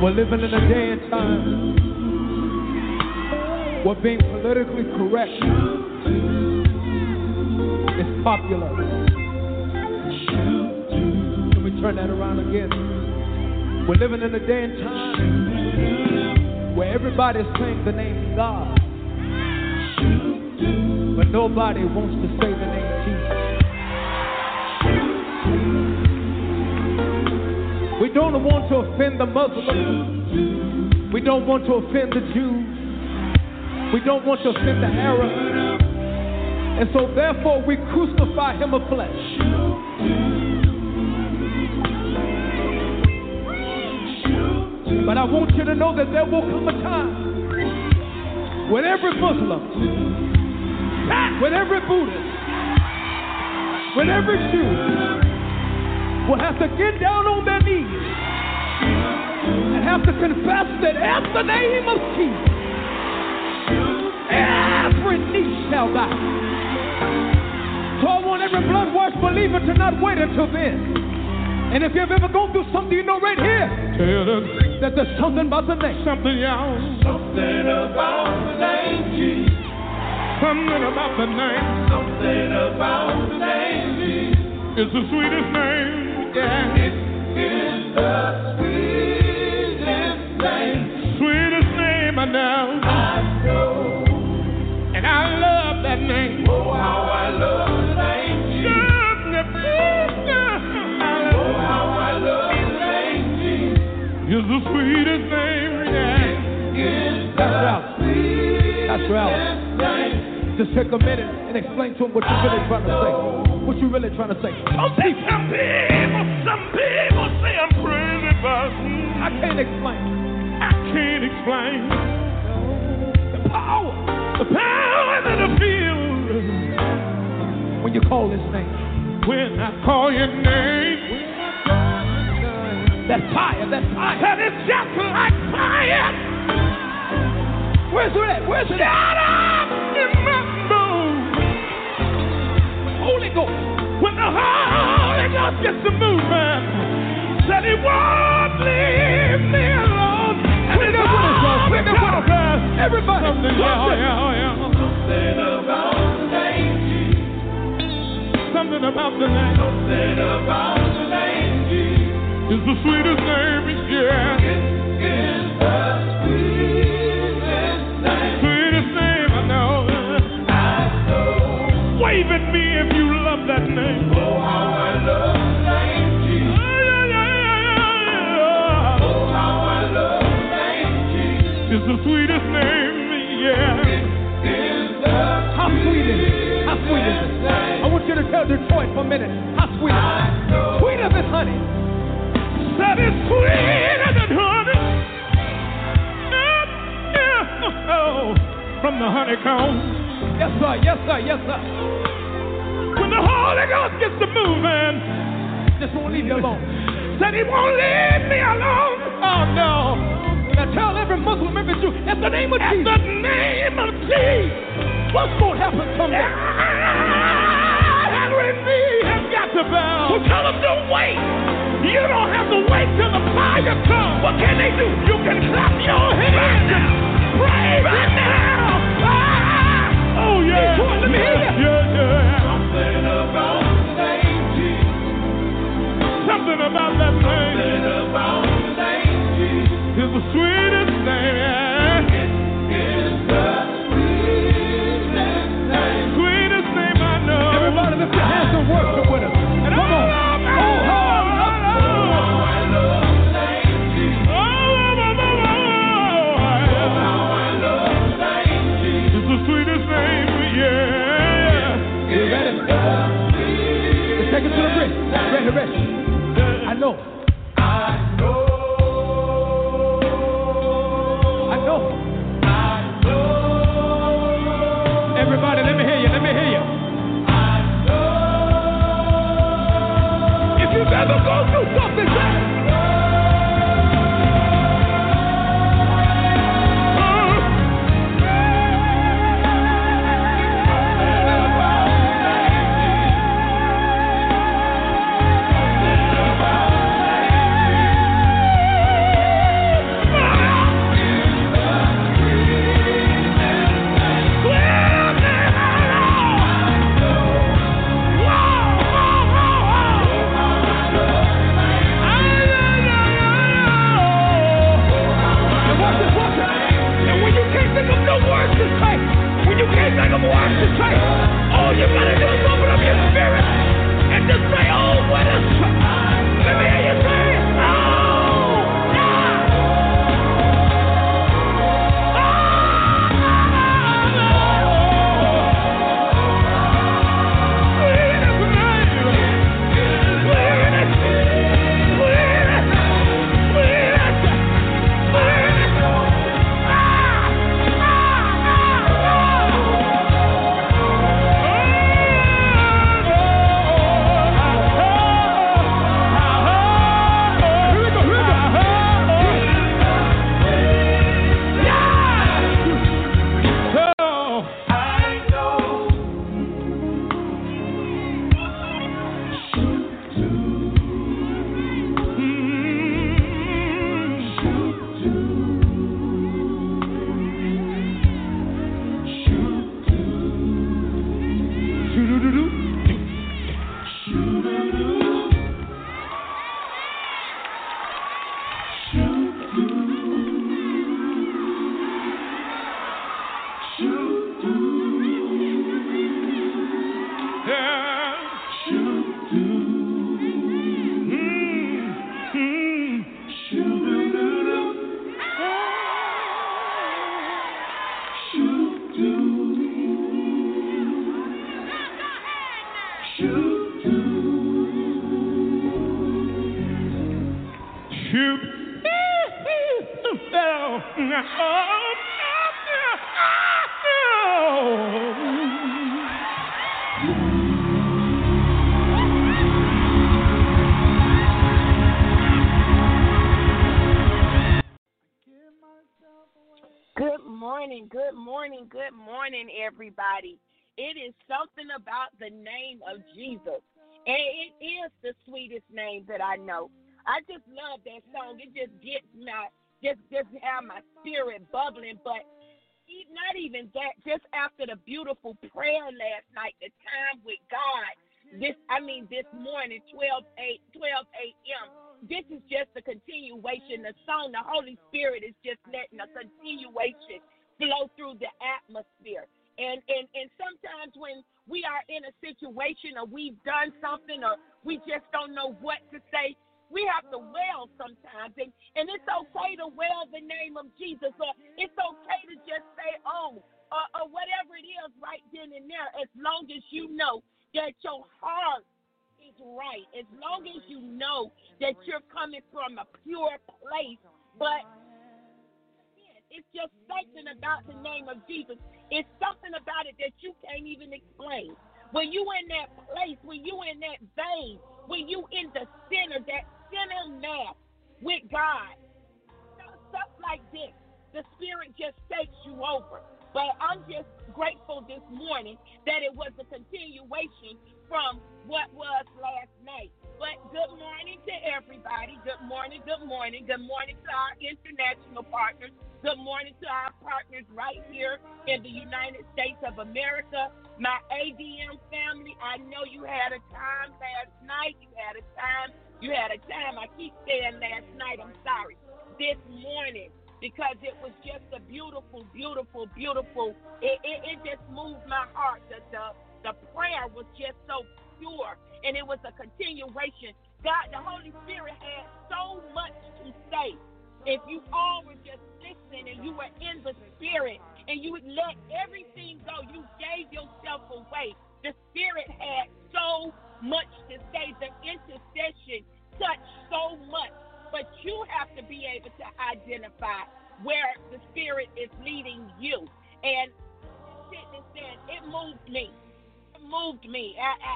We're living in a day and time where being politically correct is popular. Let me turn that around again. We're living in a day and time where everybody's saying the name God, but nobody wants to say the name Jesus. We don't want to offend the Muslims. We don't want to offend the Jews. We don't want to offend the Arabs. And so therefore we crucify him of flesh. But I want you to know that there will come a time when every Muslim, when every Buddhist, when every Jew will have to get down on their knees and have to confess that at the name of Jesus, every knee shall bow. So I want every blood-washed believer to not wait until then. And if you've ever gone through something, you know right here that there's something about the name. Something, y'all. Something about the name Jesus. Something about the name. Something about the name Jesus. It's the sweetest name. Yeah. It is the sweetest name. Sweetest name I know. I know. And I love that name. Oh, how I love the name Jesus. Oh, how I love the name Jesus. It's the sweetest name. Yeah. It is the sweetest name. Just take a minute and explain to him what you're really trying to say. What you really trying to say? Some people say I'm crazy, but I can't explain. I can't explain the power that I feel when you call his name. When I call your name, that's fire. That is just like fire. Where's it at? Where's it at? Shut up in my bones. Holy Ghost. When the Holy Ghost gets to moving, said he won't leave me alone. And it's all because everybody. Something about the name Jesus. Something about the name. Something about the name Jesus. It's the sweetest name, yeah. It is the sweetest name. Sweetest name I know. Wave at me if you love that name. Oh, how I love the name Jesus. Oh, how I love the name Jesus. It's the sweetest name, yeah. How sweet is it? How sweet is it? I want you to tell Detroit for a minute. How sweet is it? Sweeter than honey. That is sweeter than honey. Oh, from the honeycomb. Yes, sir, yes, sir, yes, sir. When the Holy Ghost gets to moving, just won't leave you alone. Said he won't leave me alone. Oh, no. Now tell every Muslim, every Jew, at the name of Jesus. At the name of Jesus. What's going to happen someday? Every knee has got to bow. So tell them don't wait. You don't have to wait till the fire comes. What can they do? You can clap your hands and pray right now. Oh, yeah. Let me hear you. Yeah. Something about the name Jesus. Something about that name. Something about the name Jesus. It's the sweetest name, yeah. It is the sweetest name. Sweetest name I know. Everybody lift your hands and worship with us. And come on. Take it to the bridge. Ready. I know. Everybody, let me hear you. If you've ever gone through something, Good morning, everybody. It is something about the name of Jesus, and it is the sweetest name that I know. I just love that song. It just gets just have my spirit bubbling. But not even that. Just after the beautiful prayer last night, the time with God. This morning, 12 a.m. This is just a continuation. The song, the Holy Spirit is just letting a continuation flow through the atmosphere. And sometimes when we are in a situation or we've done something or we just don't know what to say, we have to wail sometimes. And it's okay to wail the name of Jesus, or it's okay to just say, or whatever it is right then and there, as long as you know that your heart is right, as long as you know that you're coming from a pure place. But it's just something about the name of Jesus. It's something about it that you can't even explain. When you in that place, when you in that vein, when you in the center, that center mass with God, stuff like this, the Spirit just takes you over. But I'm just grateful this morning that it was a continuation from what was last night. But good morning to everybody. Good morning, good morning. Good morning to our international partners. Good morning to our partners right here in the United States of America. My ADM family, I know you had a time last night. You had a time. I keep saying last night, I'm sorry. This morning, because it was just a beautiful, beautiful, beautiful. It just moved my heart. The prayer was just so pure, and it was a continuation. God, the Holy Spirit had so much to say. If you all were just listening and you were in the Spirit and you would let everything go, you gave yourself away. The Spirit had so much to say. The intercession touched so much. But you have to be able to identify where the Spirit is leading you. And sitting and saying, it moved me. It moved me.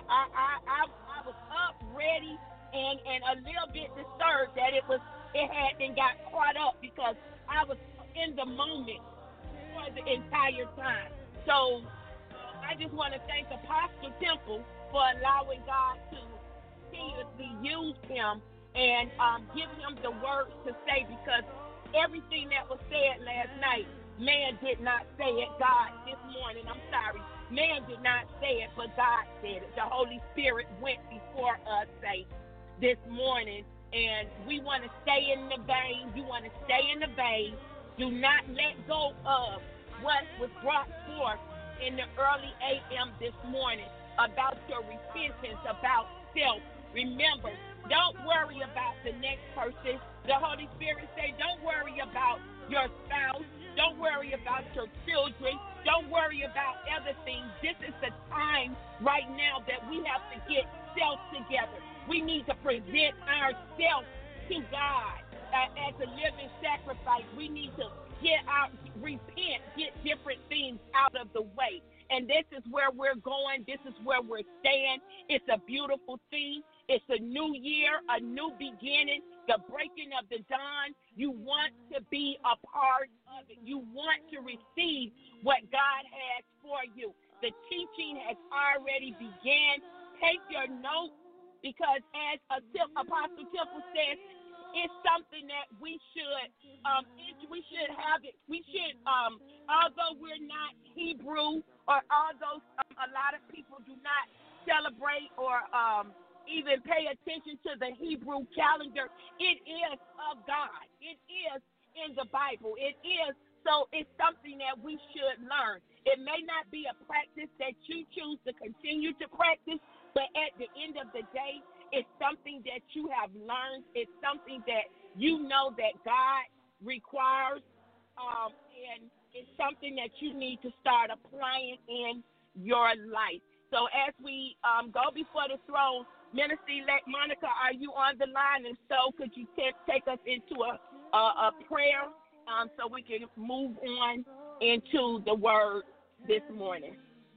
I was up, ready, and a little bit disturbed that it hadn't got caught up because I was in the moment for the entire time. So I just want to thank Apostle Temple for allowing God to continuously use him and give him the words to say, because everything that was said last night, man did not say it. God, this morning, I'm sorry, man did not say it, but God said it. The Holy Spirit went before us, this morning. And we want to stay in the vein. You want to stay in the vein. Do not let go of what was brought forth in the early a.m. this morning about your repentance, about self. Remember, don't worry about the next person. The Holy Spirit say, don't worry about your spouse. Don't worry about your children. Don't worry about other things. This is the time right now that we have to get self together. We need to present ourselves to God as a living sacrifice. We need to repent, get different things out of the way. And this is where we're going. This is where we're staying. It's a beautiful thing. It's a new year, a new beginning, the breaking of the dawn. You want to be a part of it. You want to receive what God has for you. The teaching has already began. Take your notes, because as Apostle Temple says, it's something that we should have it. We should, although we're not Hebrew, or although a lot of people do not celebrate or even pay attention to the Hebrew calendar, it is of God. It is in the Bible. It is. So it's something that we should learn. It may not be a practice that you choose to continue to practice, but at the end of the day, it's something that you have learned. It's something that you know that God requires, and it's something that you need to start applying in your life. So as we go before the throne, Minister-elect Monica, are you on the line? And so could you take us into a prayer so we can move on into the word this morning.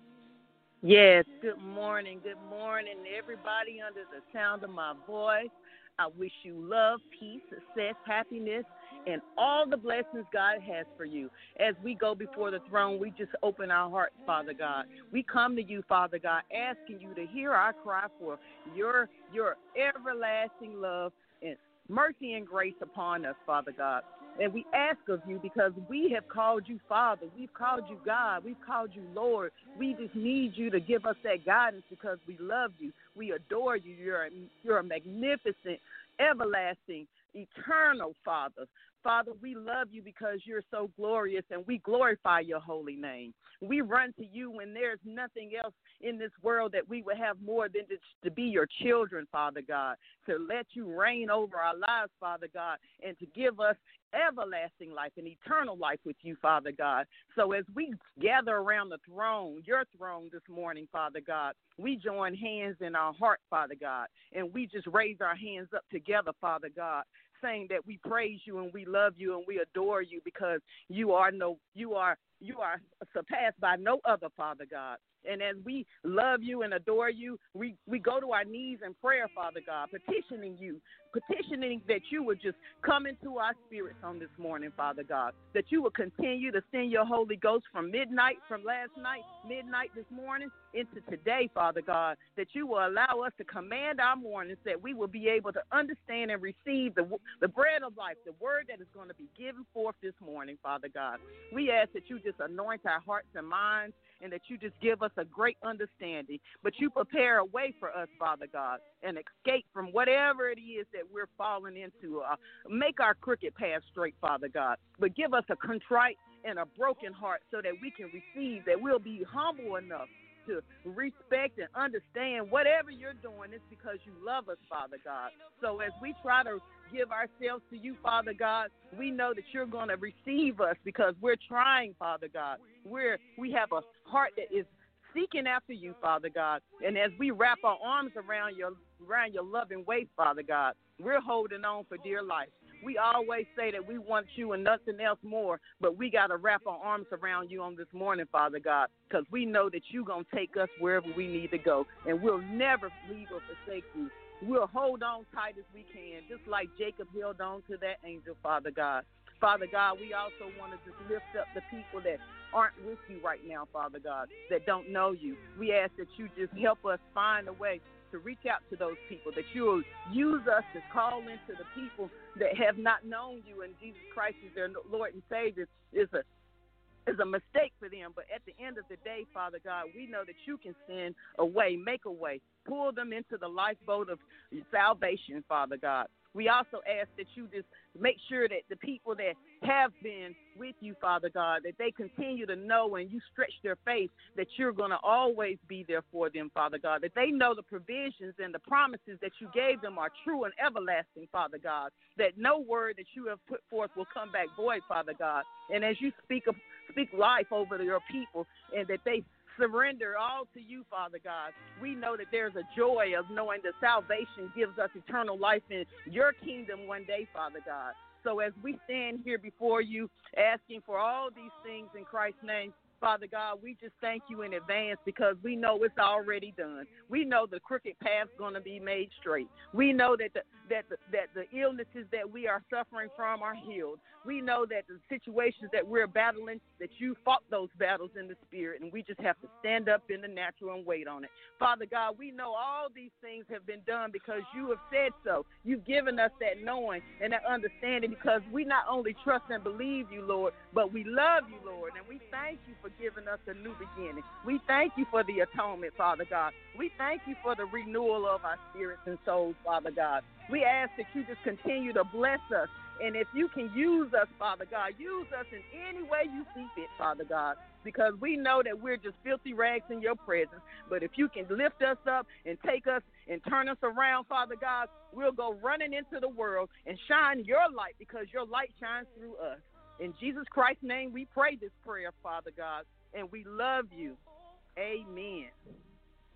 Yes, good morning, everybody under the sound of my voice. I wish you love, peace, success, happiness, and all the blessings God has for you. As we go before the throne, we just open our hearts, Father God. We come to you, Father God, asking you to hear our cry for your everlasting love and mercy and grace upon us, Father God. And we ask of you because we have called you Father. We've called you God. We've called you Lord. We just need you to give us that guidance because we love you. We adore you. You're a magnificent, everlasting, eternal Father. Father, we love you because you're so glorious, and we glorify your holy name. We run to you when there's nothing else in this world that we would have more than to be your children, Father God, to let you reign over our lives, Father God, and to give us everlasting life and eternal life with you, Father God. So as we gather around the throne, your throne this morning, Father God, we join hands in our heart, Father God, and we just raise our hands up together, Father God, saying that we praise you and we love you and we adore you because you are surpassed by no other, Father God. And as we love you and adore you, we go to our knees in prayer, Father God, petitioning that you would just come into our spirits on this morning, Father God, that you would continue to send your Holy Ghost from last night, midnight this morning, into today, Father God, that you will allow us to command our mornings, that we will be able to understand and receive the bread of life, the word that is going to be given forth this morning, Father God. We ask that you just anoint our hearts and minds, and that you just give us a great understanding. But you prepare a way for us, Father God, and escape from whatever it is that we're falling into. Make our crooked path straight, Father God. But give us a contrite and a broken heart so that we can receive, that we'll be humble enough to respect and understand whatever you're doing is because you love us, Father God. So as we try to give ourselves to you, Father God, we know that you're going to receive us because we're trying, Father God. We have a heart that is seeking after you, Father God. And as we wrap our arms around your loving waist, Father God, we're holding on for dear life. We always say that we want you and nothing else more, but we got to wrap our arms around you on this morning, Father God, because we know that you're going to take us wherever we need to go, and we'll never leave or forsake you. We'll hold on tight as we can, just like Jacob held on to that angel, Father God. Father God, we also want to just lift up the people that aren't with you right now, Father God, that don't know you. We ask that you just help us find a way to reach out to those people, that you will use us to call into the people that have not known you, and Jesus Christ is their Lord and Savior is a mistake for them. But at the end of the day, Father God, we know that you can send a way, make a way, pull them into the lifeboat of salvation, Father God. We also ask that you just make sure that the people that have been with you, Father God, that they continue to know and you stretch their faith that you're going to always be there for them, Father God, that they know the provisions and the promises that you gave them are true and everlasting, Father God, that no word that you have put forth will come back void, Father God. And as you speak life over your people and that they surrender all to you, Father God, we know that there's a joy of knowing that salvation gives us eternal life in your kingdom one day, Father God. So as we stand here before you asking for all these things in Christ's name, Father God, we just thank you in advance because we know it's already done. We know the crooked path's going to be made straight. We know that the illnesses that we are suffering from are healed. We know that the situations that we're battling, that you fought those battles in the spirit, and we just have to stand up in the natural and wait on it. Father God, we know all these things have been done because you have said so. You've given us that knowing and that understanding because we not only trust and believe you, Lord, but we love you, Lord, and we thank you for giving us a new beginning. We thank you for the atonement, Father God. We thank you for the renewal of our spirits and souls, Father God. We ask that you just continue to bless us. And if you can use us, Father God, use us in any way you see fit, Father God, because we know that we're just filthy rags in your presence. But if you can lift us up and take us and turn us around, Father God, we'll go running into the world and shine your light because your light shines through us. In Jesus Christ's name, we pray this prayer, Father God, and we love you. Amen.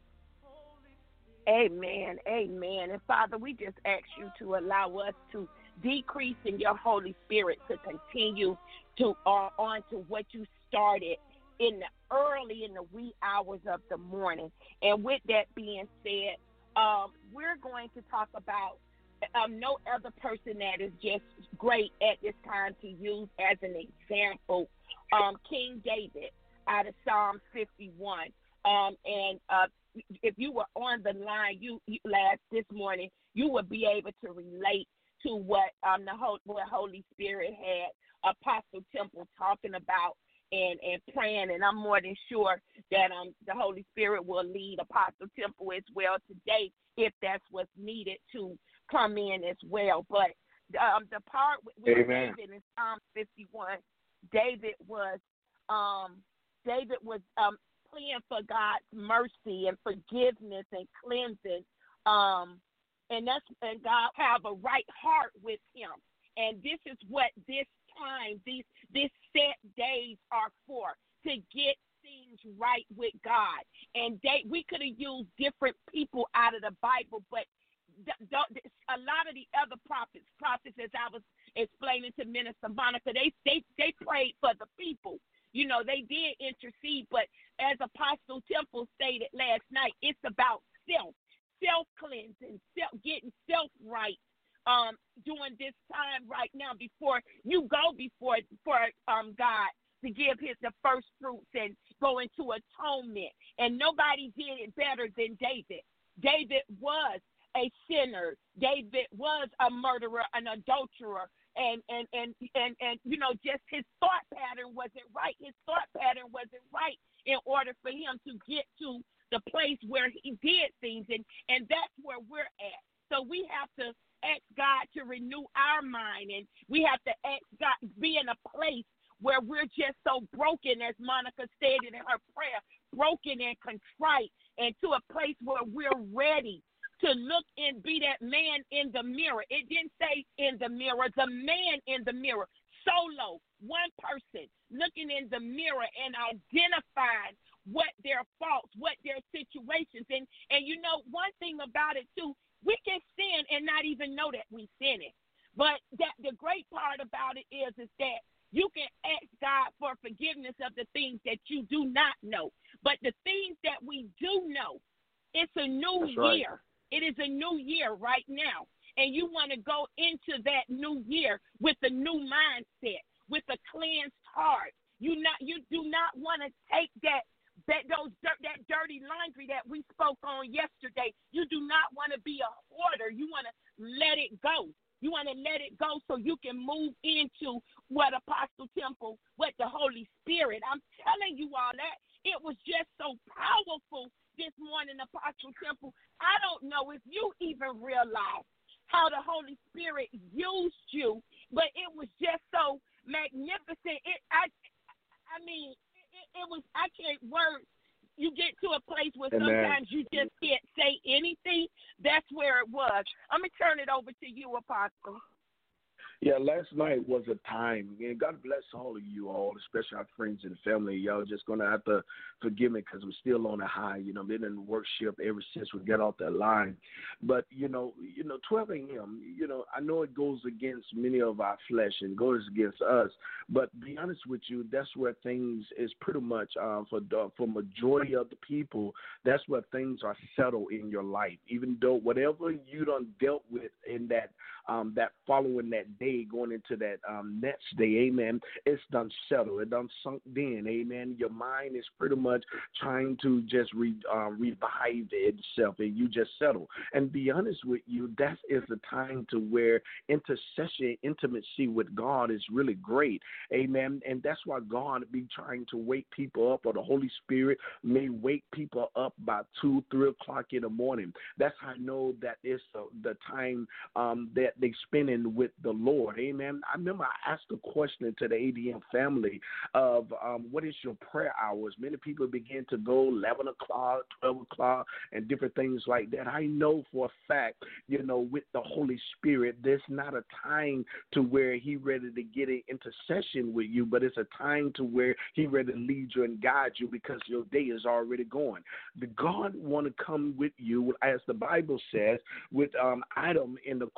Amen. Amen. And Father, we just ask you to allow us to decreasing your Holy Spirit to continue to on to what you started in the wee hours of the morning. And with that being said, we're going to talk about no other person that is just great at this time to use as an example, King David out of Psalms 51. And if you were on the line this morning, you would be able to relate to what what Holy Spirit had Apostle Temple talking about and praying. And I'm more than sure that the Holy Spirit will lead Apostle Temple as well today if that's what's needed to come in as well. But the part with David in Psalm 51, David was praying for God's mercy and forgiveness and cleansing, and God have a right heart with him. And this is what this time, these set days are for, to get things right with God. And we could have used different people out of the Bible, but a lot of the other prophets, as I was explaining to Minister Monica, they prayed for the people. You know, they did intercede, but as Apostle Temple stated last night, it's about self-cleansing, getting self right during this time right now before you go before God to give the first fruits and go into atonement. And nobody did it better than David. David was a sinner. David was a murderer, an adulterer, and you know, just his thought pattern wasn't right. His thought pattern wasn't right in order for him to get to the place where he did things, and that's where we're at. So we have to ask God to renew our mind, and we have to ask God, be in a place where we're just so broken, as Monica stated in her prayer, broken and contrite, and to a place where we're ready to look and be that man in the mirror. It didn't say in the mirror, the man in the mirror, solo, one person, looking in the mirror and identifying what their faults, what their situations. And you know, one thing about it too, we can sin and not even know that we sin it. But that the great part about it is that you can ask God for forgiveness of the things that you do not know. But the things that we do know, it's a new year. Right. It is a new year right now. And you want to go into that new year with a new mindset, with a cleansed heart. You do not want to take that dirty laundry that we spoke on yesterday. You do not want to be a hoarder. You want to let it go. You want to let it go so you can move into what Apostle Temple, what the Holy Spirit. I'm telling you all that. It was just so powerful this morning, Apostle Temple. I don't know if you even realize how the Holy Spirit used you, but it was just so magnificent. I mean, it was, I can't words. You get to a place where sometimes you just can't say anything. That's where it was. I'm going to turn it over to you, Apostle. Yeah, last night was a time. And God bless all of you all, especially our friends and family. Y'all just going to have to forgive me because I'm still on a high. You know, been in worship ever since we got off that line. But, you know, 12 a.m., you know, I know it goes against many of our flesh and goes against us. But be honest with you, that's where things is pretty much for majority of the people, that's where things are settled in your life. Even though whatever you done dealt with in that following that day, going into that next day, amen, it's done settled. It done sunk in, amen. Your mind is pretty much trying to just revive itself, and you just settle. And be honest with you, that is the time to where intercession, intimacy with God is really great, amen. And that's why God be trying to wake people up, or the Holy Spirit may wake people up by 2, 3 o'clock in the morning. That's how I know that it's the time that they spending with the Lord. Amen. I remember I asked a question to the ADM family of what is your prayer hours? Many people begin to go 11 o'clock, 12 o'clock, and different things like that. I know for a fact, you know, with the Holy Spirit, there's not a time to where he ready to get an intercession with you, but it's a time to where he ready to lead you and guide you because your day is already going. The God want to come with you, as the Bible says, with Adam in the cool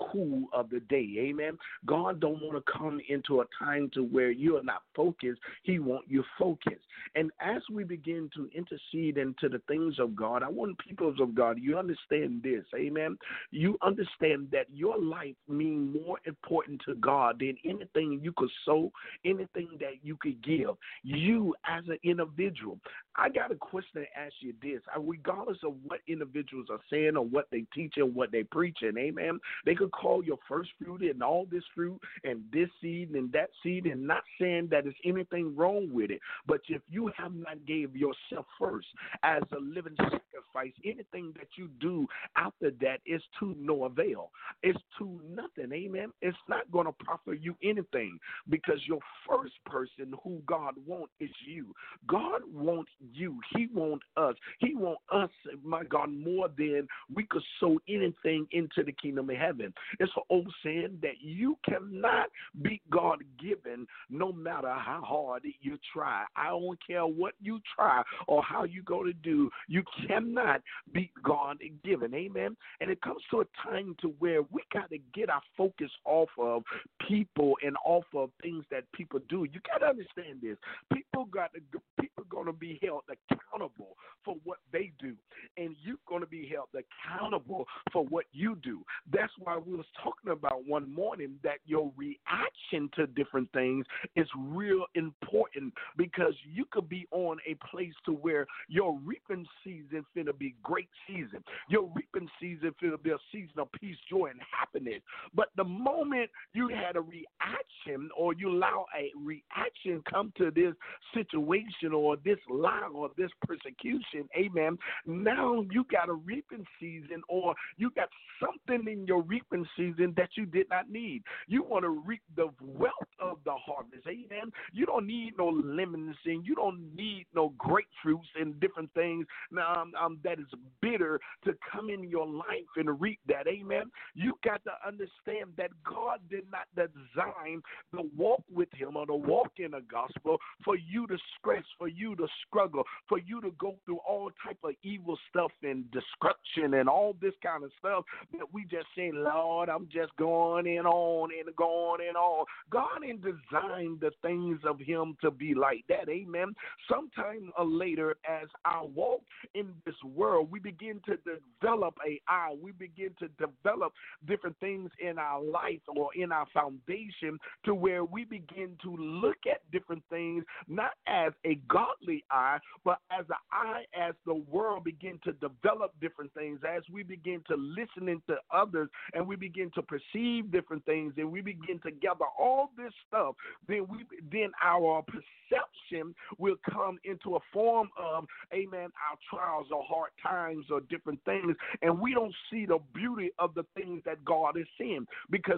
flow of the day. Amen. God don't want to come into a time to where you are not focused. He wants you focused. And as we begin to intercede into the things of God, I want people of God, you understand this. Amen. You understand that your life means more important to God than anything you could sow, anything that you could give. You as an individual, I got a question to ask you this. Regardless of what individuals are saying or what they teach and what they preaching, amen, they could call your first fruit and all this fruit and this seed and that seed, and not saying that there's anything wrong with it. But if you have not gave yourself first as a living sacrifice, anything that you do after that is to no avail. It's to nothing, amen. It's not going to profit you anything, because your first person who God wants is you. God wants you. He wants us. He wants us, my God, more than we could sow anything into the kingdom of heaven. It's an old saying that you cannot beat God given no matter how hard you try. I don't care what you try or how you go to do. You cannot beat God given. Amen. And it comes to a time to where we got to get our focus off of people and off of things that people do. You got to understand this. People going to be held accountable for what they do, and you're going to be held accountable for what you do. That's why we was talking about one morning that your reaction to different things is real important, because you could be on a place to where your reaping season finna be great season. Your reaping season finna be a season of peace, joy, and happiness. But the moment you had a reaction, or you allow a reaction come to this situation or this lie or this persecution, amen, now you got a reaping season, or you got something in your reaping season that you did not need. You want to reap the wealth of the harvest, amen. You don't need no lemons, and you don't need no grapefruits and different things that is bitter to come in your life and reap that, amen. You got to understand that God did not design the walk with him or the walk in the gospel for you to stress, for you to struggle, for you to go through all type of evil stuff and destruction and all this kind of stuff that we just say, Lord, I'm just going and on and going and on. God didn't design the things of him to be like that, amen. Sometime or later, as our walk in this world, we begin to develop we begin to develop different things in our life or in our foundation, to where we begin to look at different things not as a godly eye, but as an eye as the world begin to develop different things, as we begin to listen into others and we begin to perceive different things, and we begin to gather all this stuff, then our perception will come into a form of, amen, our trials or hard times or different things, and we don't see the beauty of the things that God is seeing, because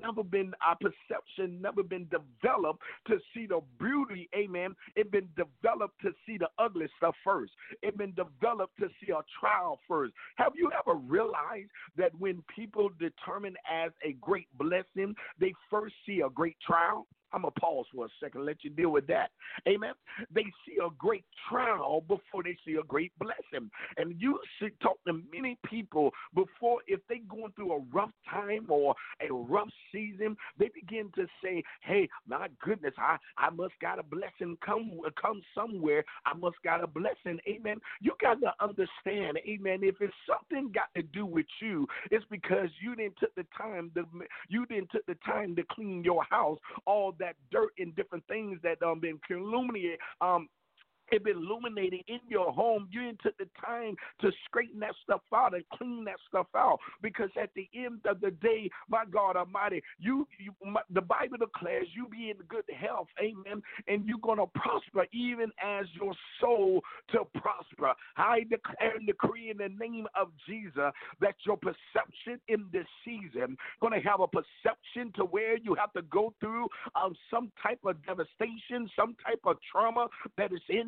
our perception never been developed to see the beauty, amen. It been developed to see the ugly stuff first. It been developed to see a trial first. Have you ever realized that when people determine as a great blessing, they first see a great trial? I'm going to pause for a second, let you deal with that. Amen. They see a great trial before they see a great blessing. And you should talk to many people before, if they going through a rough time or a rough season, they begin to say, hey, my goodness, I must got a blessing come somewhere. I must got a blessing. Amen. You got to understand, amen, if it's something got to do with you, it's because you didn't took the time to clean your house, all that dirt and different things that been illuminated it been illuminated in your home. You didn't took the time to straighten that stuff out and clean that stuff out, because at the end of the day, my God Almighty, the Bible declares you be in good health, amen, and you're going to prosper even as your soul to prosper. I declare and decree in the name of Jesus that your perception in this season going to have a perception to where you have to go through some type of devastation, some type of trauma that is in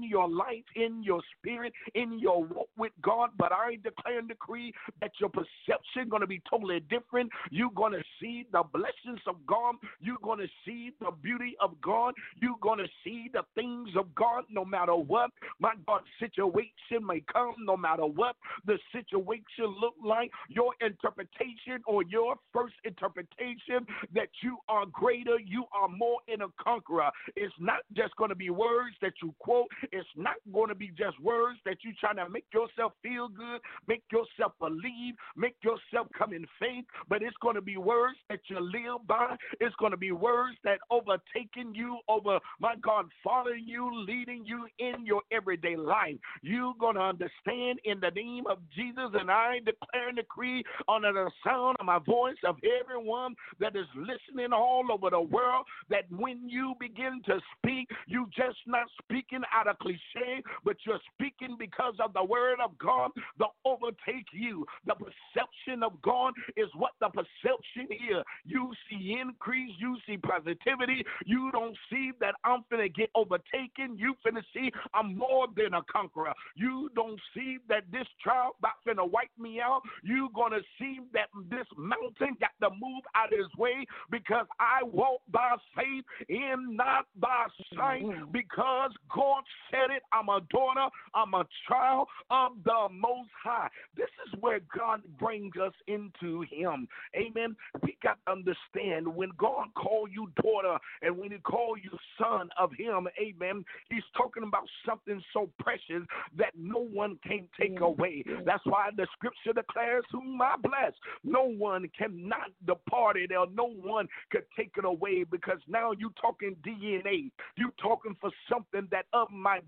your life, in your spirit, in your walk with God. But I declare and decree that your perception going to be totally different. You're going to see the blessings of God. You're going to see the beauty of God. You're going to see the things of God no matter what. My God, situation may come no matter what the situation look like. Your interpretation or your first interpretation that you are greater, you are more in a conqueror. It's not just going to be words that you quote. It's not going to be just words that you trying to make yourself feel good, make yourself believe, make yourself come in faith, but it's going to be words that you live by. It's going to be words that overtaking you, over, my God, following you, leading you in your everyday life. You're going to understand in the name of Jesus, and I declare and decree under the sound of my voice of everyone that is listening all over the world, that when you begin to speak, you just not speaking out of cliche, but you're speaking because of the word of God that overtake you. The perception of God is what the perception is. You see increase, you see positivity. You don't see that I'm finna get overtaken. You finna see I'm more than a conqueror. You don't see that this trial about finna wipe me out. You're gonna see that this mountain got to move out of his way, because I walk by faith and not by sight, because God said it. I'm a daughter, I'm a child of the Most High. This is where God brings us into him. Amen. We got to understand, when God called you daughter and when he called you son of him, amen, he's talking about something so precious that no one can take away. That's why the scripture declares, whom I bless, no one cannot depart it, or no one could take it away, because now you talking DNA. You talking for something that of my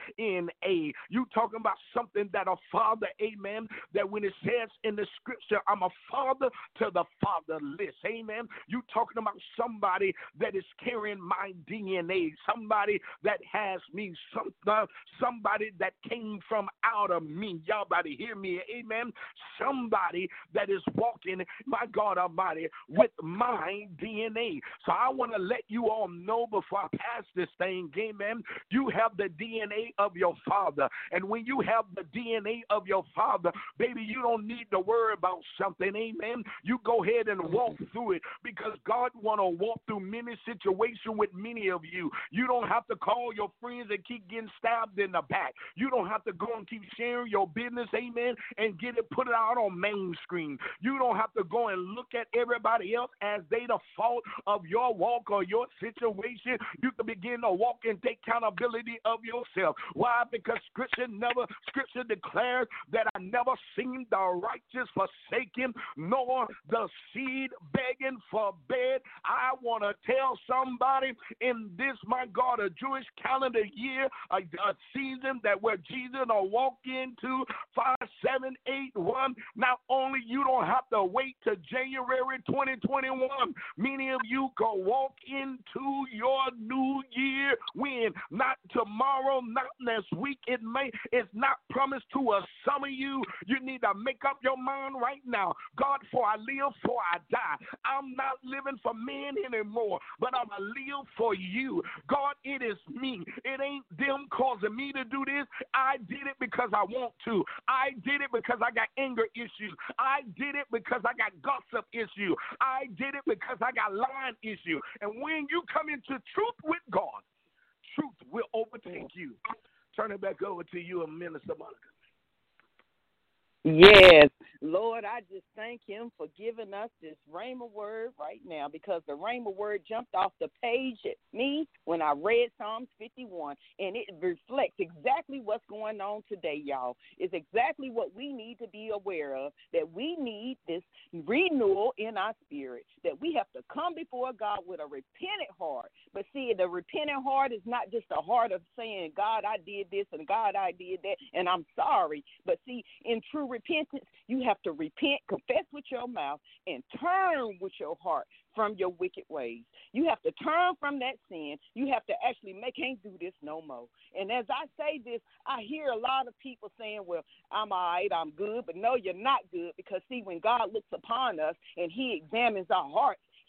DNA. You talking about something that a father, amen, that when it says in the scripture, I'm a father to the fatherless, amen. You talking about somebody that is carrying my DNA, somebody that has me, somebody that came from out of me. Y'all about to hear me, amen. Somebody that is walking, my God Almighty, with my DNA. So I want to let you all know before I pass this thing, amen, you have the DNA of your father. And when you have the DNA of your father, baby, you don't need to worry about something, amen. You go ahead and walk through it, because God want to walk through many situations with many of you. You don't have to call your friends and keep getting stabbed in the back. You don't have to go and keep sharing your business, amen, and get it put it out on mainstream. You don't have to go and look at everybody else as they the fault of your walk or your situation. You can begin to walk and take accountability of yourself. Why? Because scripture declares that I never seen the righteous forsaken, nor the seed begging for bread. I want to tell somebody in this, my God, a Jewish calendar year, a season that where Jesus will walk into 5781. Not only you don't have to wait till January 2021. Many of you can walk into your new year when? Not tomorrow, not next week. It's not promised to some of you. You need to make up your mind right now. God, for I live, for I die. I'm not living for men anymore, but I'm going to live for you. God, it is me. It ain't them causing me to do this. I did it because I want to. I did it because I got anger issues. I did it because I got gossip issues. I did it because I got lying issues. And when you come into truth with God, truth will overtake you. Turn it back over to you, Minister Monica. Yes, Lord, I just thank him for giving us this Rhema word right now, because the Rhema word jumped off the page at me when I read Psalms 51, and it reflects exactly what's going on today, y'all. It's exactly what we need to be aware of, that we need this renewal in our spirit, that we have to come before God with a repentant heart. But see, the repentant heart is not just a heart of saying, God, I did this, and God, I did that, and I'm sorry. But see, in true repentance, you have to repent, confess with your mouth, and turn with your heart from your wicked ways. You have to turn from that sin. You have to actually can't do this no more. And as I say this, I hear a lot of people saying, well, I'm all right, I'm good. But no, you're not good, because see, when God looks upon us and he examines our hearts,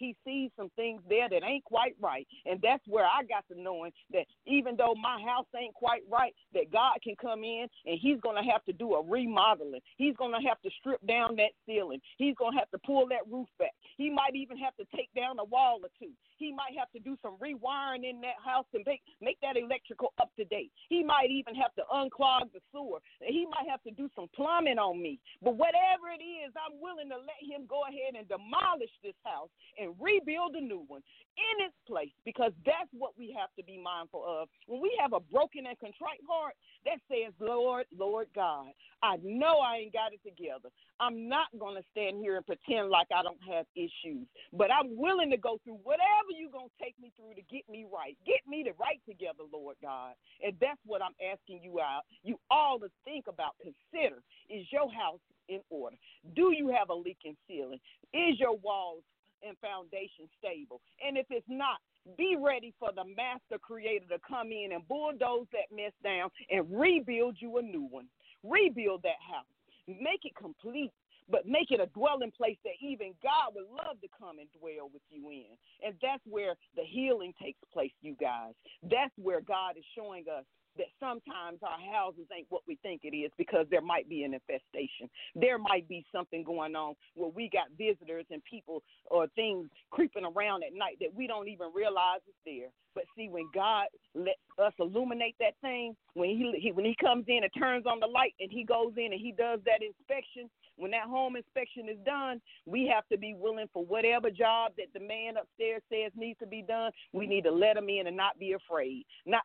he sees some things there that ain't quite right. And that's where I got to knowing that even though my house ain't quite right, that God can come in and he's going to have to do a remodeling. He's going to have to strip down that ceiling. He's going to have to pull that roof back. He might even have to take down a wall or two. He might have to do some rewiring in that house and make that electrical up to date. He might even have to unclog the sewer. He might have to do some plumbing on me. But whatever it is, I'm willing to let him go ahead and demolish this house and rebuild a new one in its place, because that's what we have to be mindful of. When we have a broken and contrite heart, that says, Lord, Lord God, I know I ain't got it together. I'm not going to stand here and pretend like I don't have issues, but I'm willing to go through whatever you're going to take me through to get me right. Get me to right together, Lord God. And that's what I'm asking you all to think about. Consider, is your house in order? Do you have a leaking ceiling? Is your walls and foundation stable? And if it's not, be ready for the master creator to come in and bulldoze that mess down and rebuild you a new one. Rebuild that house. Make it complete, but make it a dwelling place that even God would love to come and dwell with you in. And that's where the healing takes place, you guys. That's where God is showing us that sometimes our houses ain't what we think it is, because there might be an infestation. There might be something going on where we got visitors and people or things creeping around at night that we don't even realize is there. But see, when God lets us illuminate that thing, when he comes in and turns on the light and he goes in and he does that inspection, when that home inspection is done, we have to be willing for whatever job that the man upstairs says needs to be done. We need to let him in and not be afraid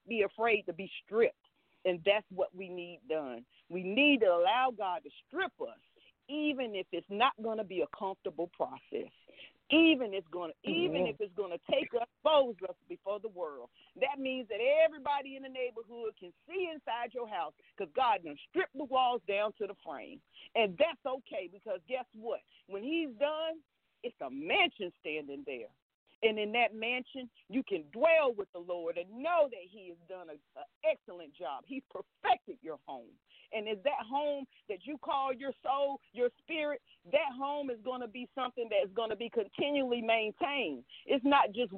to be stripped. And that's what we need done. We need to allow God to strip us, even if it's not going to be a comfortable process. Even if it's going to take us, expose us before the world. That means that everybody in the neighborhood can see inside your house, because God done stripped the walls down to the frame. And that's okay, because guess what? When he's done, it's a mansion standing there. And in that mansion, you can dwell with the Lord and know that he has done an excellent job. He's perfected your home. And is that home that you call your soul, your spirit, that home is going to be something that's going to be continually maintained. It's not just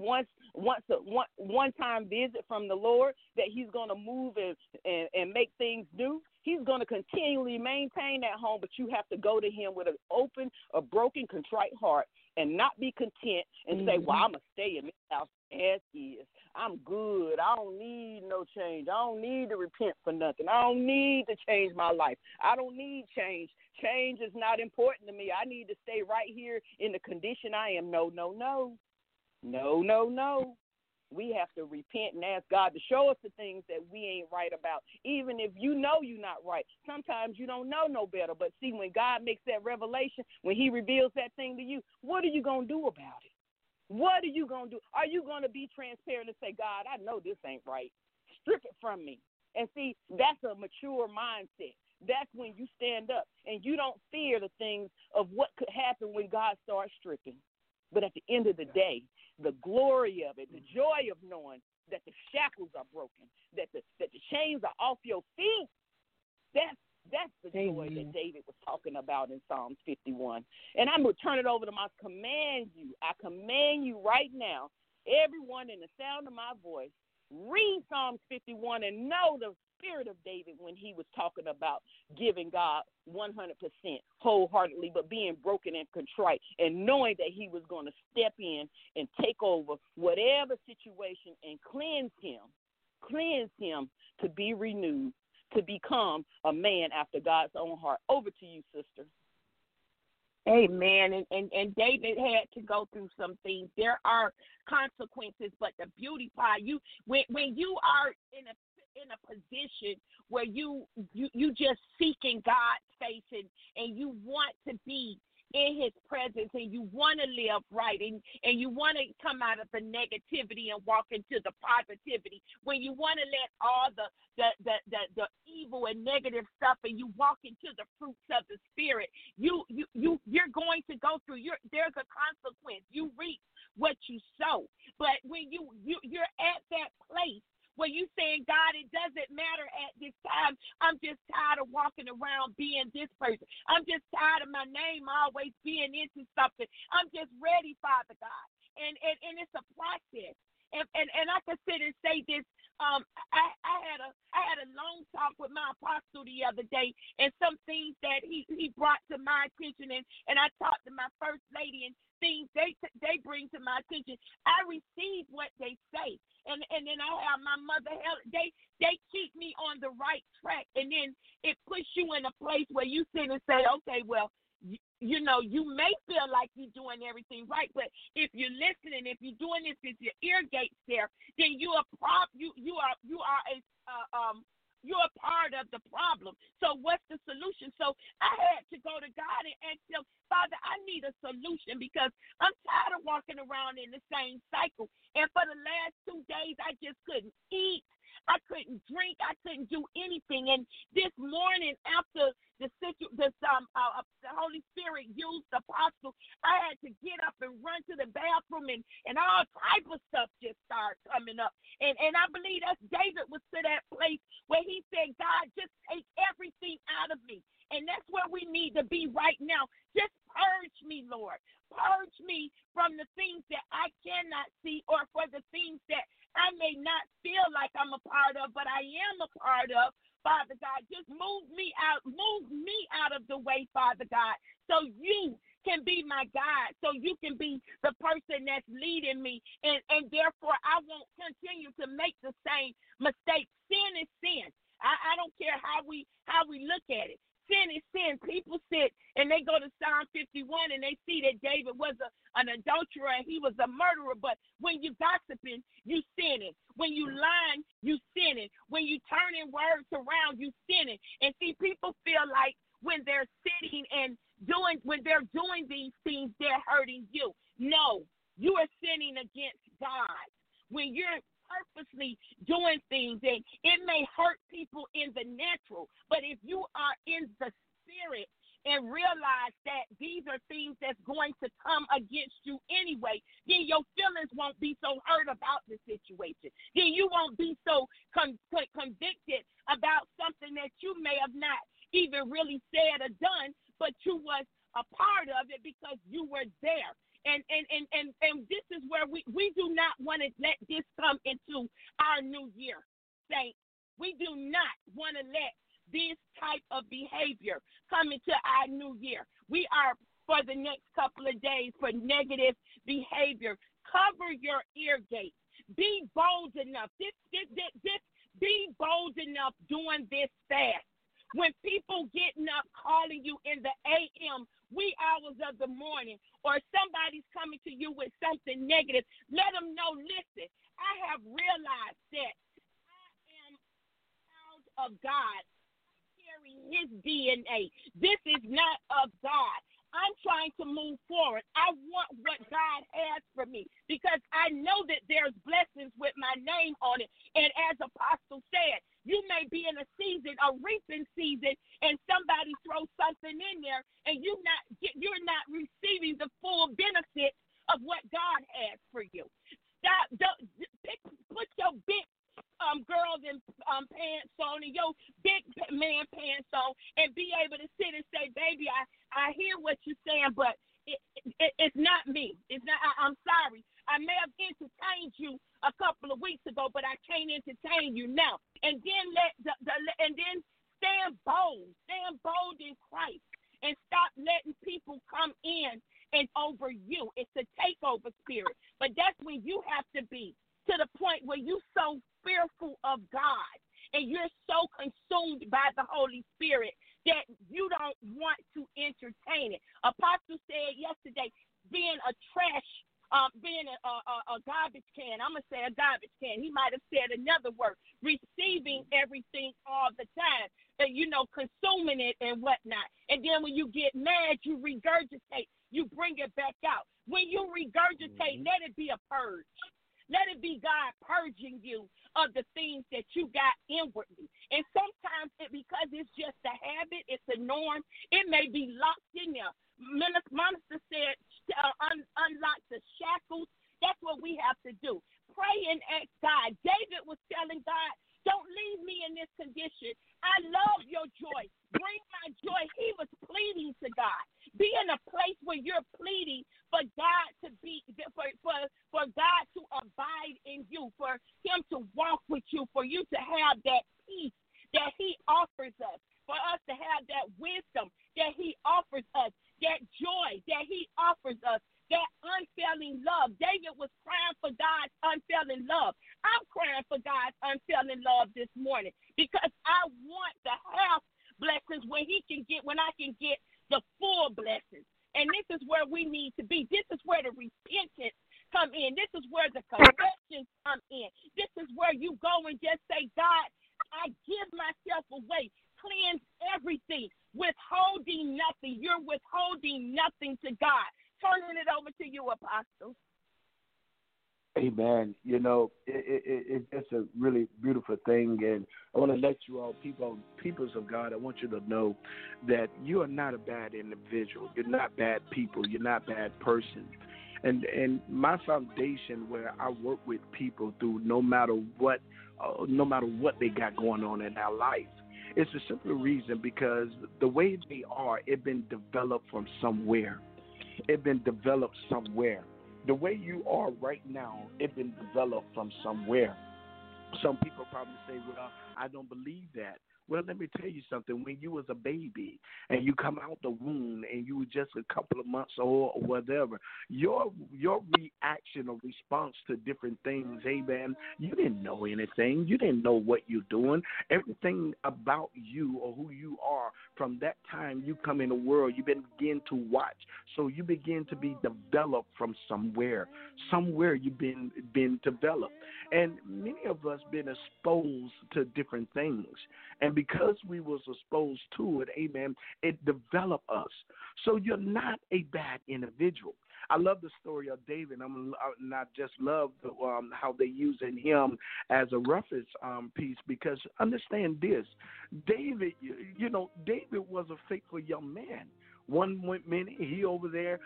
one-time visit from the Lord that he's going to move and make things new. He's going to continually maintain that home, but you have to go to him with a broken, contrite heart and not be content and say, well, I'm going to stay in this house as is. I'm good. I don't need no change. I don't need to repent for nothing. I don't need to change my life. I don't need change. Change is not important to me. I need to stay right here in the condition I am. No. We have to repent and ask God to show us the things that we ain't right about, even if you know you're not right. Sometimes you don't know no better. But see, when God makes that revelation, when he reveals that thing to you, what are you going to do about it? What are you going to do? Are you going to be transparent and say, God, I know this ain't right. Strip it from me. And see, that's a mature mindset. That's when you stand up and you don't fear the things of what could happen when God starts stripping. But at the end of the day, the glory of it, the joy of knowing that the shackles are broken, that the chains are off your feet, that's the joy that David was talking about in Psalms 51. And I'm going to turn it over to I command you right now, everyone in the sound of my voice, read Psalms 51 and know the spirit of David when he was talking about giving God 100% wholeheartedly, but being broken and contrite and knowing that he was going to step in and take over whatever situation and cleanse him to be renewed, to become a man after God's own heart. Over to you, sister. Amen. And David had to go through some things. There are consequences, but the beauty part, when you are in a position where you just seeking God's face and you want to be in his presence and you want to live right and you want to come out of the negativity and walk into the positivity, when you want to let all the evil and negative stuff and you walk into the fruits of the spirit, you're going to go through, there's a consequence. You reap what you sow. But when you're at that place where you saying, God, it doesn't matter at this time. I'm just tired of walking around being this person. I'm just tired of my name always being into something. I'm just ready, Father God. and it's a process. And I can sit and say this. I had a long talk with my apostle the other day, and some things that he brought to my attention, and I talked to my first lady, and things they bring to my attention. I receive what they say, and then I have my mother. They keep me on the right track, and then it puts you in a place where you sit and say, okay, well, you know, you may feel like you're doing everything right, but if you're listening, if you're doing this, if your ear gates there, then you're a part of the problem. So what's the solution? So I had to go to God and ask him, Father, I need a solution because I'm tired of walking around in the same cycle. And for the last 2 days, I just couldn't eat. I couldn't drink. I couldn't do anything. And this morning, after the Holy Spirit used the apostle, I had to get up and run to the bathroom, and all type of stuff just started coming up. And I believe that's David was to that place where he said, God, just take everything out of me. And that's where we need to be right now. Just purge me, Lord. Purge me from the things that I cannot see or for the things that I may not feel like I'm a part of, but I am a part of. Father God, just move me out of the way, Father God, so you can be my guide, so you can be the person that's leading me, and therefore I won't continue to make the same mistake. Sin is sin. I don't care how we look at it. Sin is sin. People sit and they go to Psalm 51 and they see that David was an adulterer and he was a murderer. But when you gossiping, you sinning. When you lying, you sinning. When you turning words around, you sinning. And see, people feel like when they're sitting and when they're doing these things, they're hurting you. No, you are sinning against God. When you're purposely doing things, and it may hurt people in the natural, but if you are in the spirit and realize that these are things that's going to come against you anyway, then your feelings won't be so hurt about the situation. Then you won't be so convicted about something that you may have not even really said or done, but you was a part of it because you were there. And this is where we do not want to let this come into our new year, saints. We do not want to let this type of behavior come into our new year. We are, for the next couple of days, for negative behavior. Cover your ear gates. Be bold enough. Be bold enough doing this fast. When people getting up calling you in the AM, wee hours of the morning, or somebody's coming to you with something negative, let them know, listen, I have realized that I am a child of God. I carry his DNA. This is not of God. I'm trying to move forward. I want what God has for me because I know that there's blessings with my name on it. And as Apostle said, you may be in a season, a reaping season, and somebody throws something in there, and you're not receiving the full benefit of what God has for you. Put your big girls in pants on and your big man pants on, and be able to sit and say, baby, I hear what you're saying, but it's not me. It's not. I'm sorry. I may have entertained you a couple of weeks ago, but I can't entertain you now. And then stand bold in Christ, and stop letting people come in and over you. It's a takeover spirit, but that's when you have to be to the point where you're so fearful of God and you're so consumed by the Holy Spirit that you don't want to entertain it. Apostle said yesterday, being a garbage can. I'm going to say a garbage can. He might have said another word. Receiving everything all the time. Consuming it and whatnot. And then when you get mad, you regurgitate. You bring it back out. When you regurgitate, let it be a purge. Let it be God purging you of the things that you got inwardly. And sometimes because it's just a habit, it's a norm, it may be locked in there. Minister said, unlock the shackles. That's what we have to do. Pray and ask God. David was telling God, don't leave me in this condition. I love your joy. Bring my joy. He was pleading to God. Be in a place where you're pleading for God to be, for God to abide in you, for him to walk with you, for you to have that peace that he offers us, for us to have that wisdom that he offers us, that joy that he offers us, that unfailing love. David was crying for God's unfailing love. I'm crying for God's unfailing love this morning because I want the half blessings when I can get the full blessings. And this is where we need to be. This is where the repentance come in. This is where the confessions come in. This is where you go and just say, God, I give myself away. Cleanse everything. Withholding nothing. You're withholding nothing to God. Turning it over to you, Apostle. Amen. You know, it's a really beautiful thing, and I want to let you all, peoples of God, I want you to know that you are not a bad individual. You're not bad people. You're not bad persons. And my foundation, where I work with people through no matter what they got going on in their life, it's a simple reason because the way they are, it's been developed from somewhere. It's been developed somewhere. The way you are right now, it's been developed from somewhere. Some people probably say, well, I don't believe that. Well, let me tell you something. When you was a baby and you come out the womb and you were just a couple of months old or whatever, your reaction or response to different things, amen, you didn't know anything. You didn't know what you're doing. Everything about you or who you are from that time you come in the world, you begin to watch. So you begin to be developed from somewhere. Somewhere you've been developed. And many of us been exposed to different things. And because we was exposed to it, amen, it developed us. So you're not a bad individual. I love the story of David. And I just love how they using him as a reference piece because understand this. David, David was a faithful young man. One minute he over there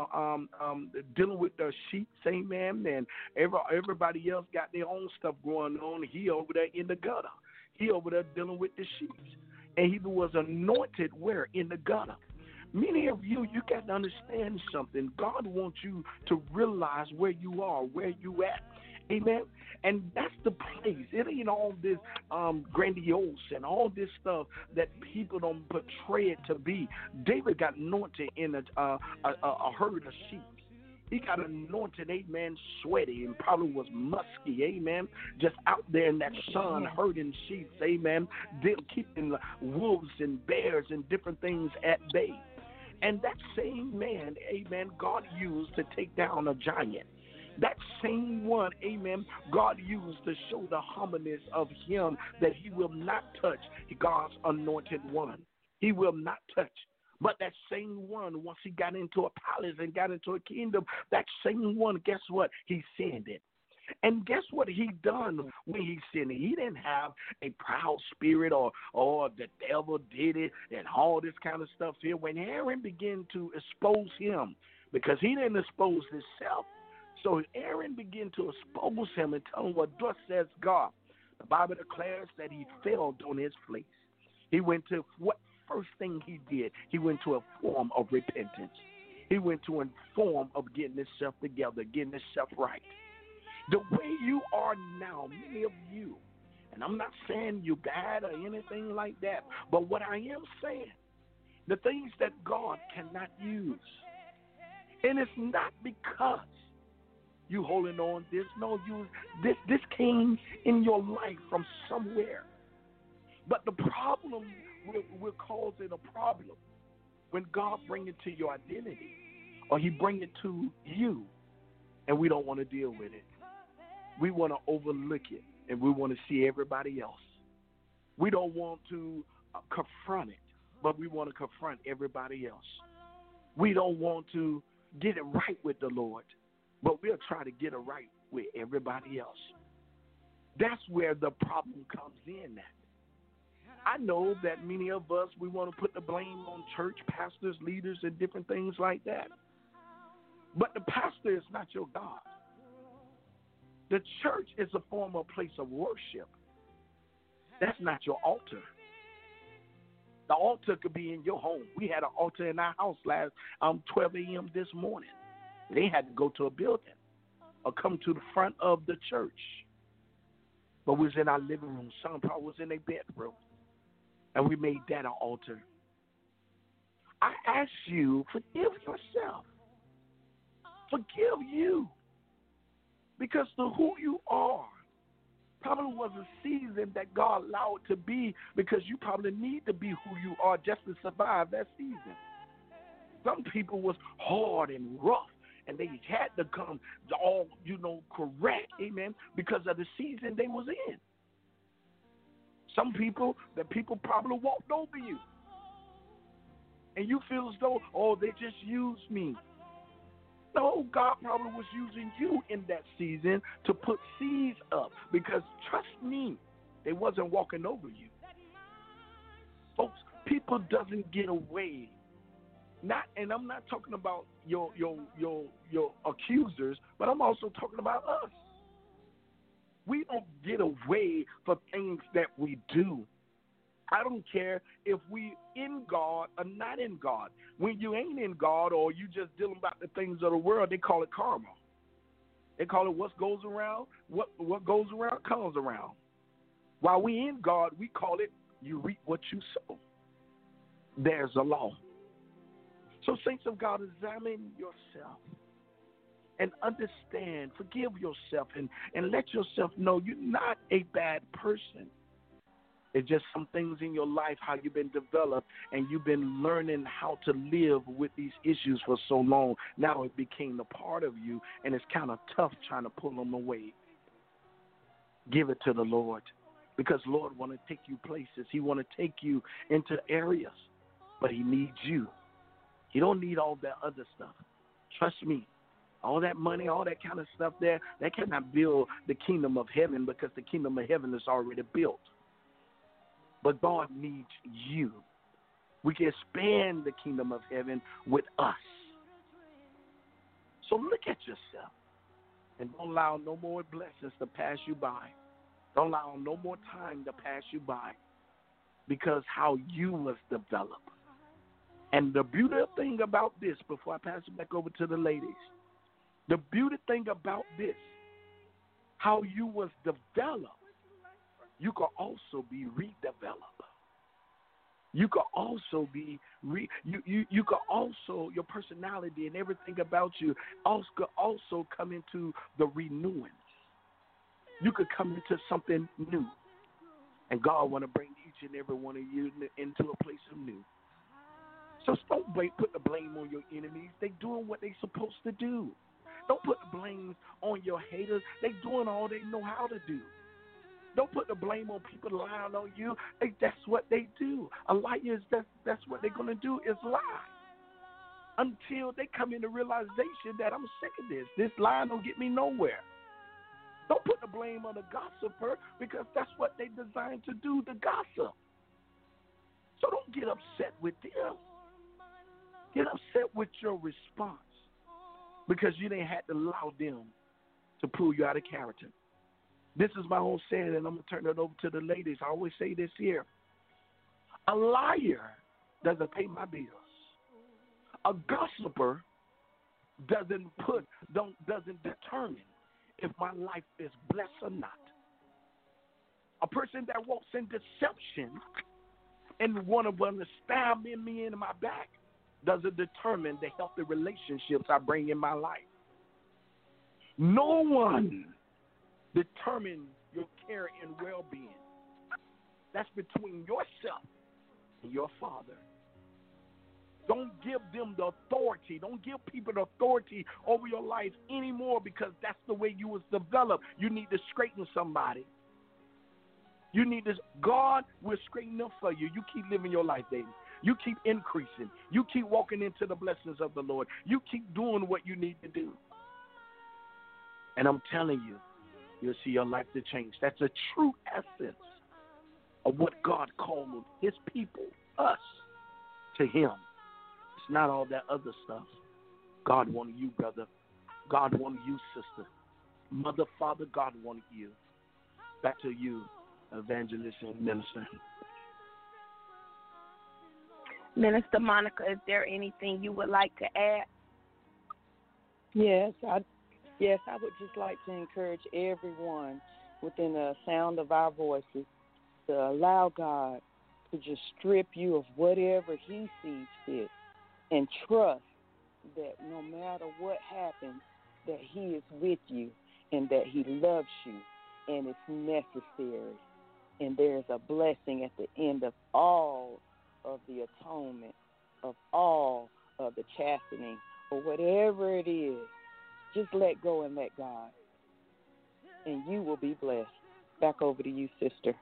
dealing with the sheep, amen, and everybody else got their own stuff going on. He over there in the gutter. He over there dealing with the sheep. And he was anointed where? In the gutter. Many of you got to understand something. God wants you to realize where you are, where you at. Amen. And that's the place. It ain't all this grandiose and all this stuff that people don't portray it to be. David got anointed in a herd of sheep. He got anointed, amen, sweaty and probably was musky, amen, just out there in that sun herding sheep, amen, keeping wolves and bears and different things at bay. And that same man, amen, God used to take down a giant. That same one, amen, God used to show the humbleness of him that he will not touch God's anointed one. He will not touch. But that same one, once he got into a palace and got into a kingdom, that same one, guess what? He sinned it. And guess what he done when he sinned it? He didn't have a proud spirit or the devil did it and all this kind of stuff here. When Aaron began to expose him, because he didn't expose himself, so Aaron began to expose him and tell him what thus says God. The Bible declares that he fell on his face. He went to what first thing he did? He went to a form of repentance. He went to a form of getting himself together, getting himself right. The way you are now, many of you, and I'm not saying you're bad or anything like that, but what I am saying, the things that God cannot use. And it's not because you holding on this. No, this came in your life from somewhere. But the problem, we'll cause it a problem when God bring it to your identity or he bring it to you and we don't want to deal with it. We want to overlook it and we want to see everybody else. We don't want to confront it, but we want to confront everybody else. We don't want to get it right with the Lord, but we'll try to get it right with everybody else. That's where the problem comes in at. I know that many of us, we want to put the blame on church, pastors, leaders, and different things like that. But the pastor is not your God. The church is a form of place of worship. That's not your altar. The altar could be in your home. We had an altar in our house last 12 a.m. this morning. They had to go to a building or come to the front of the church. But we was in our living room. Some probably was in their bedroom. And we made that an altar. I ask you, forgive yourself. Forgive you. Because the who you are probably was a season that God allowed to be because you probably need to be who you are just to survive that season. Some people was hard and rough, and they had to come all, correct, amen, because of the season they was in. Some people, the people probably walked over you, and you feel as though, oh, they just used me. No, God probably was using you in that season to put seeds up because, trust me, they wasn't walking over you. Folks, people doesn't get away. And I'm not talking about your accusers, but I'm also talking about us. We don't get away for things that we do. I don't care if we in God or not in God. When you ain't in God or you just dealing about the things of the world, they call it karma. They call it what goes around, what goes around comes around. While we in God, we call it you reap what you sow. There's a law. So saints of God, examine yourself and understand, forgive yourself and let yourself know you're not a bad person. It's just some things in your life, how you've been developed, and you've been learning how to live with these issues for so long. Now it became a part of you, and it's kind of tough trying to pull them away. Give it to the Lord, because Lord want to take you places. He want to take you into areas, but he needs you. He don't need all that other stuff. Trust me. All that money, all that kind of stuff there, that cannot build the kingdom of heaven because the kingdom of heaven is already built. But God needs you. We can expand the kingdom of heaven with us. So look at yourself and don't allow no more blessings to pass you by. Don't allow no more time to pass you by because how you was developed. And the beautiful thing about this, before I pass it back over to the ladies, the beautiful thing about this, how you was developed, you can also be redeveloped. You can also be you can also, your personality and everything about you also come into the renewing. You could come into something new. And God want to bring each and every one of you into a place of new. So don't put the blame on your enemies. They doing what they supposed to do. Don't put the blame on your haters. They doing all they know how to do. Don't put the blame on people lying on you. That's what they do. A liar is that's what they're going to do is lie. Until they come into realization that I'm sick of this. This lie don't get me nowhere. Don't put the blame on the gossiper because that's what they designed to do, the gossip. So don't get upset with them. Get upset with your response because you didn't have to allow them to pull you out of character. This is my own saying, and I'm going to turn it over to the ladies. I always say this here. A liar doesn't pay my bills. A gossiper doesn't determine if my life is blessed or not. A person that walks in deception and want to stab me in my back doesn't determine the healthy relationships I bring in my life. No one determine your care and well-being. That's between yourself and your Father. Don't give them the authority. Don't give people the authority over your life anymore because that's the way you was developed. You need to straighten somebody. You need this. God will straighten up for you. You keep living your life, baby. You keep increasing. You keep walking into the blessings of the Lord. You keep doing what you need to do. And I'm telling you, you'll see your life to change. That's a true essence of what God called his people, us, to him. It's not all that other stuff. God wanted you, brother. God wanted you, sister. Mother, father, God wanted you. Back to you, evangelist and minister. Minister Monica, is there anything you would like to add? Yes, I would just like to encourage everyone within the sound of our voices to allow God to just strip you of whatever he sees fit, and trust that no matter what happens, that he is with you and that he loves you and it's necessary. And there's a blessing at the end of all of the atonement, of all of the chastening, or whatever it is. Just let go and let God, and you will be blessed. Back over to you, sister.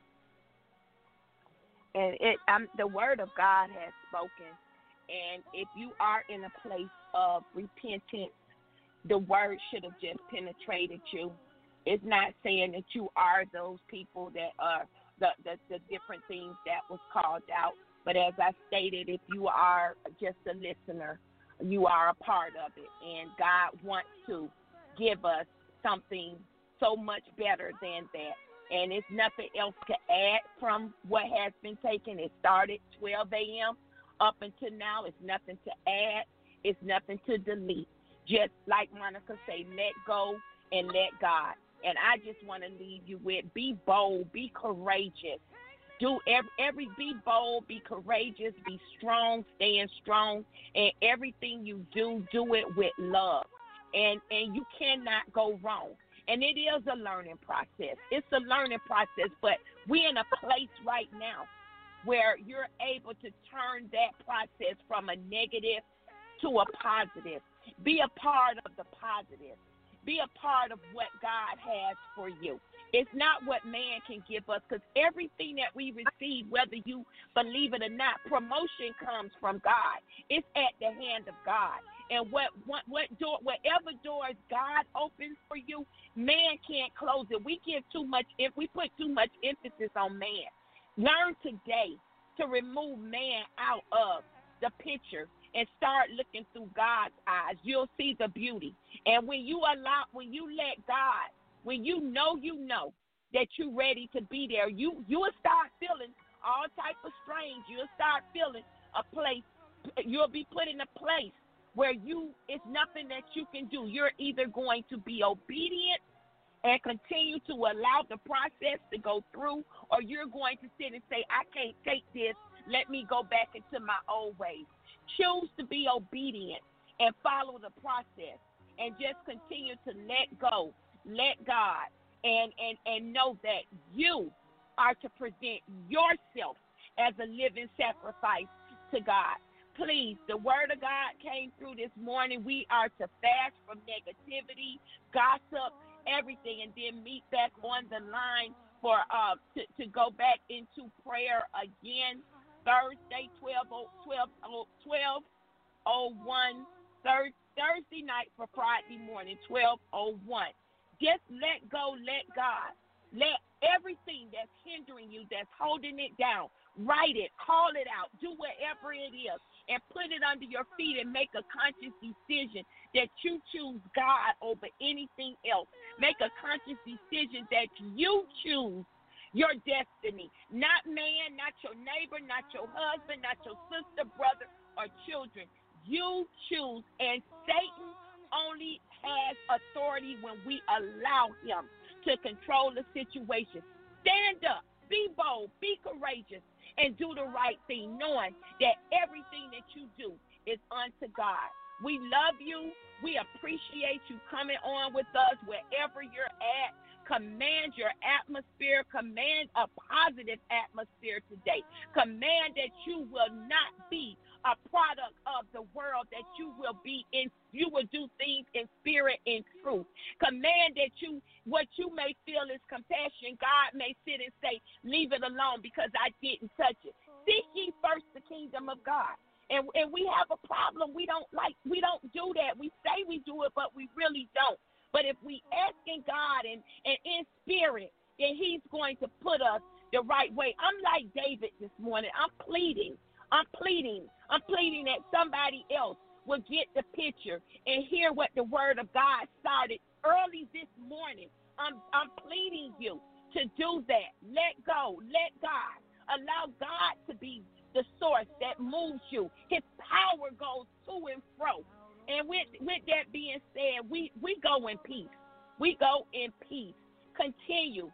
And the word of God has spoken. And if you are in a place of repentance, the word should have just penetrated you. It's not saying that you are those people that are the different things that was called out. But as I stated, if you are just a listener, you are a part of it. And God wants to give us something so much better than that. And it's nothing else to add from what has been taken. It started 12 a.m. up until now. It's nothing to add. It's nothing to delete. Just like Monica say, let go and let God. And I just want to leave you with, be bold, be courageous. Do be bold, be courageous, be strong, stand strong, and everything you do it with love. And you cannot go wrong. And it is a learning process. It's a learning process, but we're in a place right now where you're able to turn that process from a negative to a positive. Be a part of the positive. Be a part of what God has for you. It's not what man can give us, because everything that we receive, whether you believe it or not, promotion comes from God. It's at the hand of God. And whatever doors God opens for you, man can't close it. We put too much emphasis on man. Learn today to remove man out of the picture and start looking through God's eyes. You'll see the beauty. And when you let God, when you know that you're ready to be there, you will start feeling all type of strange. You'll start feeling a place. You'll be put in a place where it's nothing that you can do. You're either going to be obedient and continue to allow the process to go through, or you're going to sit and say, I can't take this. Let me go back into my old ways. Choose to be obedient and follow the process, and just continue to let go, let God, and know that you are to present yourself as a living sacrifice to God. Please, the word of God came through this morning. We are to fast from negativity, gossip, everything, and then meet back on the line for to go back into prayer again. Thursday, 12:01. Thursday night for Friday morning, 12:01. Just let go, let God. Let everything that's hindering you, that's holding it down, write it, call it out, do whatever it is, and put it under your feet and make a conscious decision that you choose God over anything else. Make a conscious decision that you choose your destiny, not man, not your neighbor, not your husband, not your sister, brother, or children. You choose, and Satan only has authority when we allow him to control the situation. Stand up, be bold, be courageous, and do the right thing, knowing that everything that you do is unto God. We love you. We appreciate you coming on with us wherever you're at. Command your atmosphere. Command a positive atmosphere today. Command that you will not be a product of the world, that you will do things in spirit and truth. Command that what you may feel is compassion. God may sit and say, leave it alone because I didn't touch it. Seek ye first the kingdom of God. And we have a problem. We don't do that. We say we do it, but we really don't. But if we asking God and in spirit, then he's going to put us the right way. I'm like David this morning. I'm pleading that somebody else will get the picture and hear what the word of God started early this morning. I'm pleading you to do that. Let go. Let God. Allow God to be the source that moves you. His power goes to and fro. And with that being said, we go in peace. We go in peace. Continue.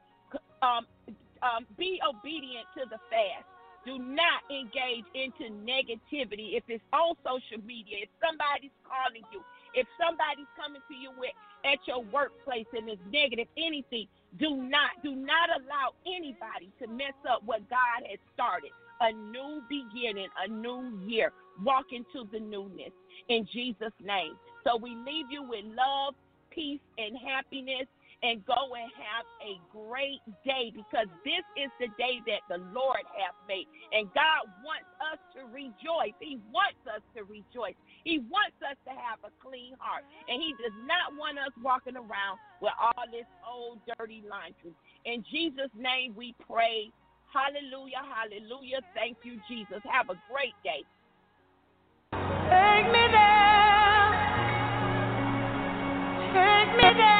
Be obedient to the fast. Do not engage into negativity. If it's on social media, if somebody's calling you, if somebody's coming to you at your workplace and it's negative, anything, do not allow anybody to mess up what God has started. A new beginning, a new year. Walk into the newness in Jesus' name. So we leave you with love, peace, and happiness. And go and have a great day, because this is the day that the Lord hath made. And God wants us to rejoice. He wants us to rejoice. He wants us to have a clean heart. And he does not want us walking around with all this old dirty laundry. In Jesus' name we pray. Hallelujah, hallelujah. Thank you, Jesus. Have a great day. Take me there. Take me there.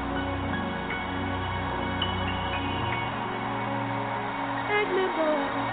Take me back.